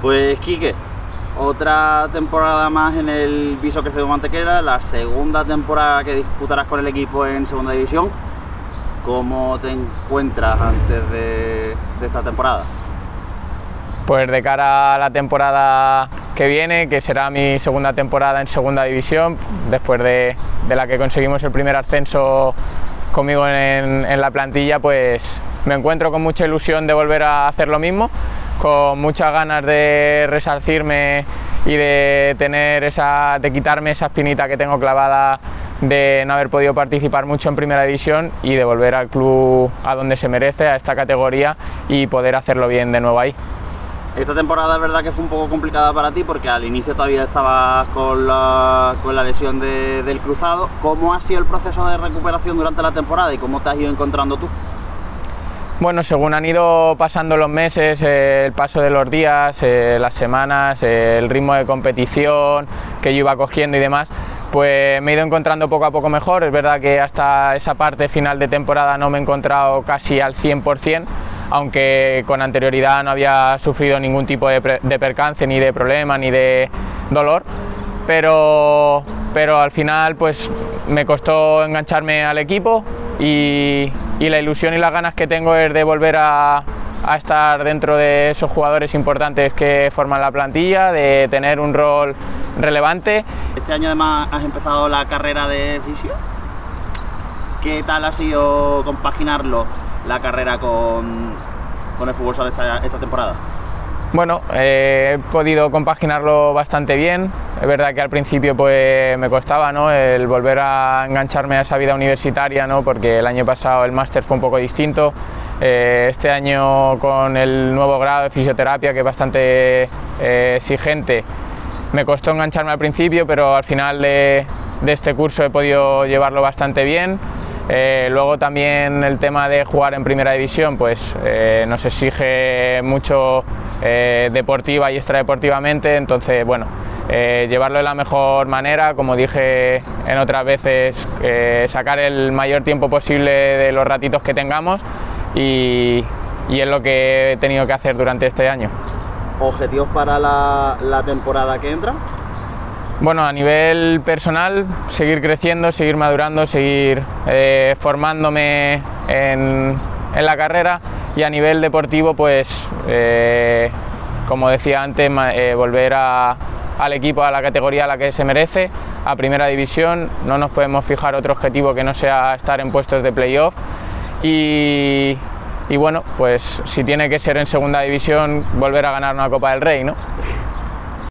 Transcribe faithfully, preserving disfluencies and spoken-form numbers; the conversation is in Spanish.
Pues Quique, otra temporada más en el Viso Crecedor Antequera, la segunda temporada que disputarás con el equipo en segunda división. ¿Cómo te encuentras antes de, de esta temporada? Pues de cara a la temporada que viene, que será mi segunda temporada en segunda división, después de, de la que conseguimos el primer ascenso conmigo en, en la plantilla, pues me encuentro con mucha ilusión de volver a hacer lo mismo, con muchas ganas de resarcirme y de tener esa, de quitarme esa espinita que tengo clavada de no haber podido participar mucho en primera división y de volver al club a donde se merece, a esta categoría, y poder hacerlo bien de nuevo ahí. Esta temporada es verdad que fue un poco complicada para ti porque al inicio todavía estabas con la, con la lesión de, del cruzado. ¿Cómo ha sido el proceso de recuperación durante la temporada y cómo te has ido encontrando tú? Bueno, según han ido pasando los meses, eh, el paso de los días, eh, las semanas, eh, el ritmo de competición que yo iba cogiendo y demás, pues me he ido encontrando poco a poco mejor. Es verdad que hasta esa parte final de temporada no me he encontrado casi al cien por cien, aunque con anterioridad no había sufrido ningún tipo de, de percance, ni de problema, ni de dolor, pero, pero al final pues me costó engancharme al equipo y, y la ilusión y las ganas que tengo es de volver a, a estar dentro de esos jugadores importantes que forman la plantilla, de tener un rol relevante. Este año además has empezado la carrera de fisio. ¿Qué tal ha sido compaginarlo, la carrera con, con el fútbol sala esta, esta temporada? Bueno, eh, he podido compaginarlo bastante bien. Es verdad que al principio pues me costaba, ¿no?, el volver a engancharme a esa vida universitaria, ¿no?, porque el año pasado el máster fue un poco distinto. Eh, este año con el nuevo grado de fisioterapia, que es bastante eh, exigente, me costó engancharme al principio, pero al final de, de este curso he podido llevarlo bastante bien. Eh, luego también el tema de jugar en primera división pues eh, nos exige mucho eh, deportiva y extradeportivamente, entonces bueno, eh, llevarlo de la mejor manera, como dije en otras veces, eh, sacar el mayor tiempo posible de los ratitos que tengamos y, y es lo que he tenido que hacer durante este año. ¿Objetivos para la, la temporada que entra? Bueno, a nivel personal, seguir creciendo, seguir madurando, seguir eh, formándome en, en la carrera, y a nivel deportivo, pues, eh, como decía antes, eh, volver a, al equipo, a la categoría a la que se merece, a primera división. No nos podemos fijar otro objetivo que no sea estar en puestos de playoff y, y bueno, pues si tiene que ser en segunda división, volver a ganar una Copa del Rey, ¿no?